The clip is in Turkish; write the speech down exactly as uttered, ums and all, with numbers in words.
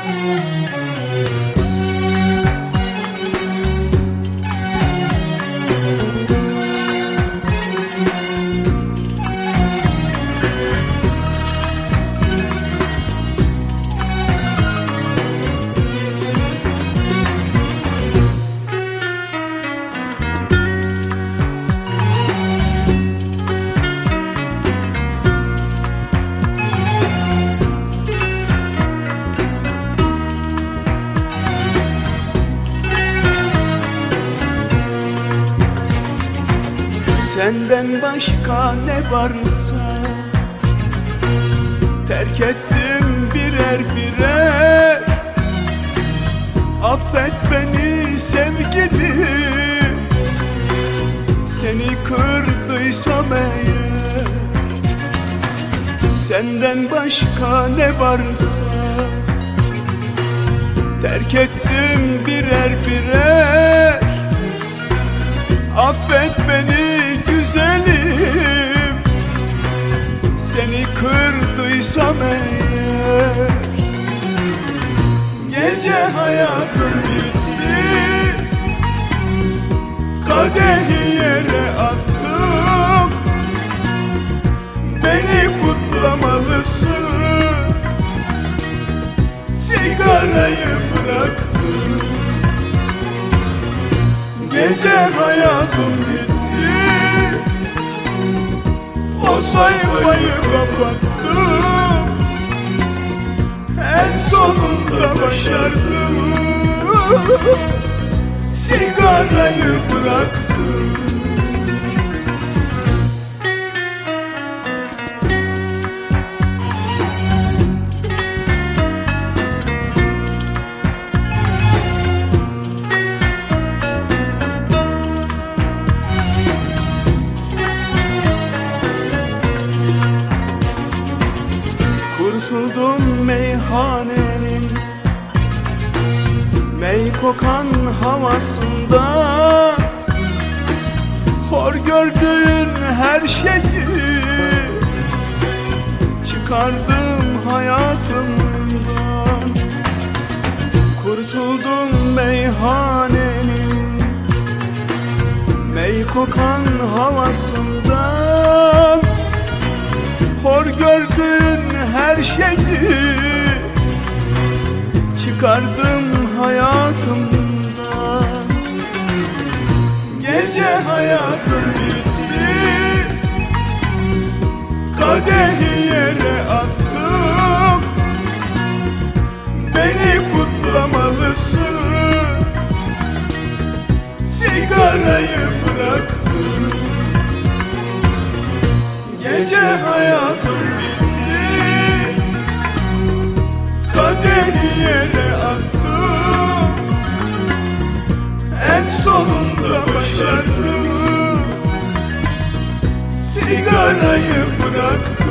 Senden başka ne varsa terk ettim birer birer. Affet beni sevgilim, seni kırdıysam eğer. Senden başka ne varsa terk ettim birer birer. Affet beni güzelim, seni kırdıysam eğer. Gece hayatım bitti, kadehi yere attım. Beni kutlamalısın, sigarayı bıraktım. Gece hayatım bitti, o sayfayı kapattım. En sonunda başardım, sigarayı bıraktım. Kurtuldum meyhanenin mey kokan havasında. Hor gördüğün her şeyi çıkardım hayatımdan. Kurtuldum meyhanenin mey kokan havasından. Hor gördüğün her şeyi çıkardım hayatımdan. Gece hayatım bitti, kadehi yere attım. Beni kutlamalısın, sigarayı bıraktım. Gece hayatım bitti, kadehi yere attım. En sonunda başardım, sigarayı bıraktım.